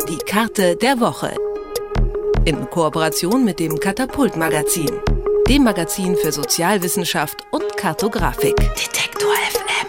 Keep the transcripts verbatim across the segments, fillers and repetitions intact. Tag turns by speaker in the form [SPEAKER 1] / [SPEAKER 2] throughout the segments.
[SPEAKER 1] Die Karte der Woche. In Kooperation mit dem Katapult-Magazin, dem Magazin für Sozialwissenschaft und Kartografik. Detektor F M.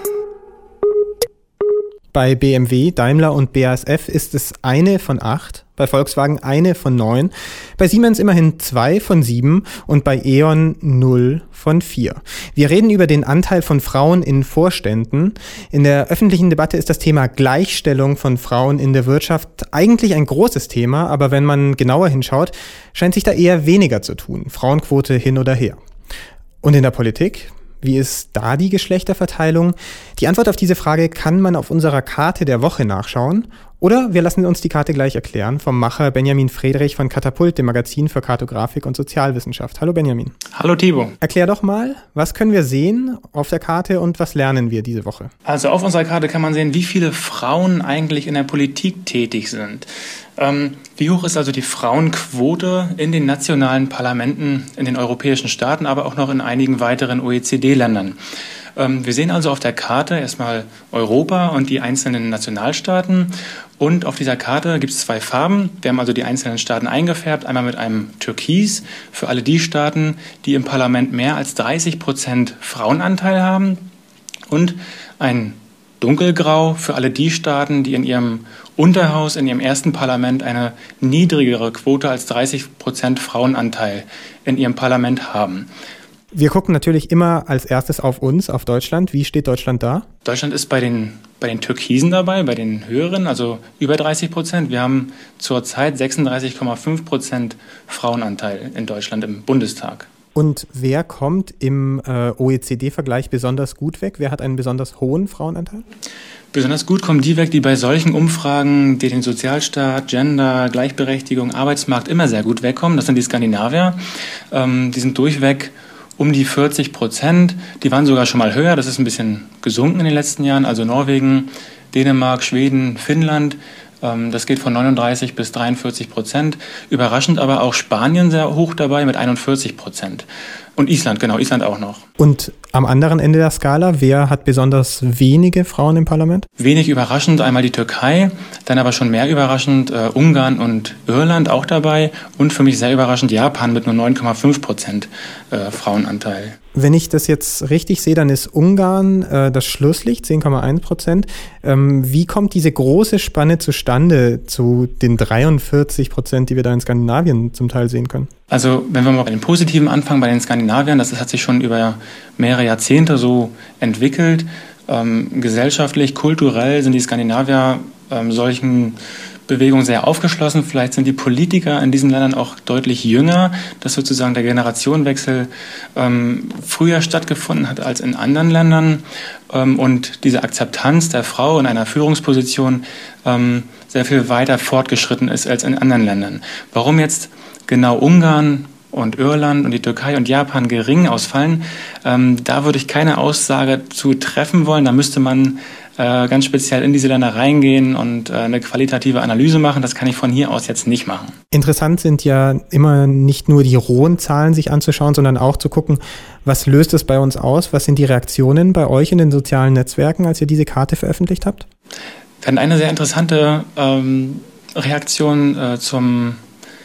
[SPEAKER 2] Bei B M W, Daimler und B A S F ist es eine von acht, bei Volkswagen eine von neun, bei Siemens immerhin zwei von sieben und bei E.ON null von vier. Wir reden über den Anteil von Frauen in Vorständen. In der öffentlichen Debatte ist das Thema Gleichstellung von Frauen in der Wirtschaft eigentlich ein großes Thema, aber wenn man genauer hinschaut, scheint sich da eher weniger zu tun. Frauenquote hin oder her. Und in der Politik? Wie ist da die Geschlechterverteilung? Die Antwort auf diese Frage kann man auf unserer Karte der Woche nachschauen. Oder wir lassen uns die Karte gleich erklären vom Macher Benjamin Friedrich von Katapult, dem Magazin für Kartografik und Sozialwissenschaft. Hallo Benjamin.
[SPEAKER 3] Hallo Thibaut.
[SPEAKER 2] Erklär doch mal, was können wir sehen auf der Karte und was lernen wir diese Woche?
[SPEAKER 3] Also auf unserer Karte kann man sehen, wie viele Frauen eigentlich in der Politik tätig sind. Ähm, wie hoch ist also die Frauenquote in den nationalen Parlamenten, in den europäischen Staaten, aber auch noch in einigen weiteren O E C D-Ländern? Ähm, wir sehen also auf der Karte erstmal Europa und die einzelnen Nationalstaaten. Und auf dieser Karte gibt es zwei Farben. Wir haben also die einzelnen Staaten eingefärbt. Einmal mit einem Türkis für alle die Staaten, die im Parlament mehr als dreißig Prozent Frauenanteil haben. Und ein Dunkelgrau für alle die Staaten, die in ihrem Unterhaus, in ihrem ersten Parlament eine niedrigere Quote als dreißig Prozent Frauenanteil in ihrem Parlament haben.
[SPEAKER 2] Wir gucken natürlich immer als erstes auf uns, auf Deutschland. Wie steht Deutschland da?
[SPEAKER 3] Deutschland ist bei den, bei den Türkisen dabei, bei den höheren, also über dreißig Prozent. Wir haben zurzeit sechsunddreißig Komma fünf Prozent Frauenanteil in Deutschland im Bundestag.
[SPEAKER 2] Und wer kommt im äh, O E C D-Vergleich besonders gut weg? Wer hat einen besonders hohen Frauenanteil?
[SPEAKER 3] Besonders gut kommen die weg, die bei solchen Umfragen, die den Sozialstaat, Gender, Gleichberechtigung, Arbeitsmarkt immer sehr gut wegkommen. Das sind die Skandinavier. Ähm, die sind durchweg um die vierzig Prozent. Die waren sogar schon mal höher. Das ist ein bisschen gesunken in den letzten Jahren. Also Norwegen, Dänemark, Schweden, Finnland. Ähm, das geht von neununddreißig bis dreiundvierzig Prozent. Überraschend aber auch Spanien sehr hoch dabei mit einundvierzig Prozent. Und Island, genau, Island auch noch.
[SPEAKER 2] Und am anderen Ende der Skala, wer hat besonders wenige Frauen im Parlament?
[SPEAKER 3] Wenig überraschend einmal die Türkei, dann aber schon mehr überraschend äh, Ungarn und Irland auch dabei und für mich sehr überraschend Japan mit nur neun Komma fünf Prozent äh, Frauenanteil.
[SPEAKER 2] Wenn ich das jetzt richtig sehe, dann ist Ungarn äh, das Schlusslicht, zehn Komma eins Prozent. Ähm, wie kommt diese große Spanne zustande zu den dreiundvierzig Prozent, die wir da in Skandinavien zum Teil sehen können?
[SPEAKER 3] Also wenn wir mal bei den Positiven anfangen, bei den Skandinaviern, das hat sich schon über mehrere Jahrzehnte so entwickelt. Ähm, gesellschaftlich, kulturell sind die Skandinavier ähm, solchen Bewegungen sehr aufgeschlossen. Vielleicht sind die Politiker in diesen Ländern auch deutlich jünger, dass sozusagen der Generationenwechsel ähm, früher stattgefunden hat als in anderen Ländern ähm, und diese Akzeptanz der Frau in einer Führungsposition ähm, sehr viel weiter fortgeschritten ist als in anderen Ländern. Warum jetzt genau Ungarn und Irland und die Türkei und Japan gering ausfallen, ähm, da würde ich keine Aussage zu treffen wollen. Da müsste man äh, ganz speziell in diese Länder reingehen und äh, eine qualitative Analyse machen. Das kann ich von hier aus jetzt nicht machen.
[SPEAKER 2] Interessant sind ja immer nicht nur die rohen Zahlen sich anzuschauen, sondern auch zu gucken, was löst es bei uns aus? Was sind die Reaktionen bei euch in den sozialen Netzwerken, als ihr diese Karte veröffentlicht habt?
[SPEAKER 3] Wir hatten eine sehr interessante ähm, Reaktion äh, zum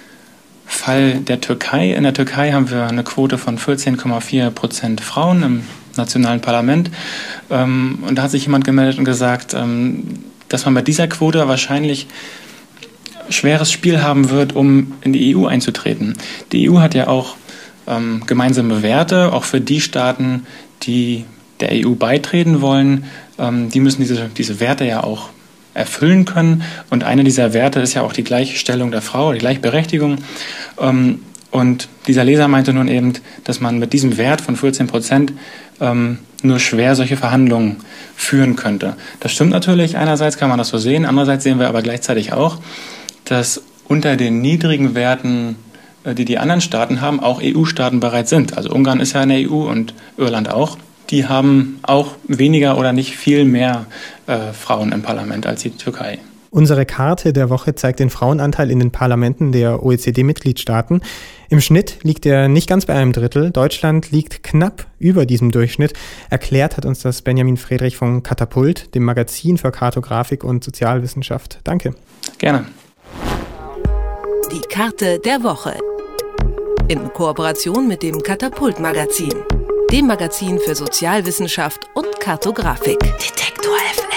[SPEAKER 3] Fall der Türkei. In der Türkei haben wir eine Quote von vierzehn Komma vier Prozent Frauen im nationalen Parlament. Und da hat sich jemand gemeldet und gesagt, dass man bei dieser Quote wahrscheinlich schweres Spiel haben wird, um in die E U einzutreten. Die E U hat ja auch gemeinsame Werte, auch für die Staaten, die der E U beitreten wollen. Die müssen diese, diese Werte ja auch erfüllen können. Und eine dieser Werte ist ja auch die Gleichstellung der Frau, die Gleichberechtigung. Und dieser Leser meinte nun eben, dass man mit diesem Wert von vierzehn Prozent nur schwer solche Verhandlungen führen könnte. Das stimmt natürlich. Einerseits kann man das so sehen. Andererseits sehen wir aber gleichzeitig auch, dass unter den niedrigen Werten, die die anderen Staaten haben, auch E U-Staaten bereits sind. Also Ungarn ist ja in der E U und Irland auch. Die haben auch weniger oder nicht viel mehr äh, Frauen im Parlament als die Türkei.
[SPEAKER 2] Unsere Karte der Woche zeigt den Frauenanteil in den Parlamenten der O E C D-Mitgliedstaaten. Im Schnitt liegt er nicht ganz bei einem Drittel. Deutschland liegt knapp über diesem Durchschnitt. Erklärt hat uns das Benjamin Friedrich von Katapult, dem Magazin für Kartografik und Sozialwissenschaft. Danke.
[SPEAKER 3] Gerne.
[SPEAKER 1] Die Karte der Woche. In Kooperation mit dem Katapult-Magazin, dem Magazin für Sozialwissenschaft und Kartografik. Detektor F M.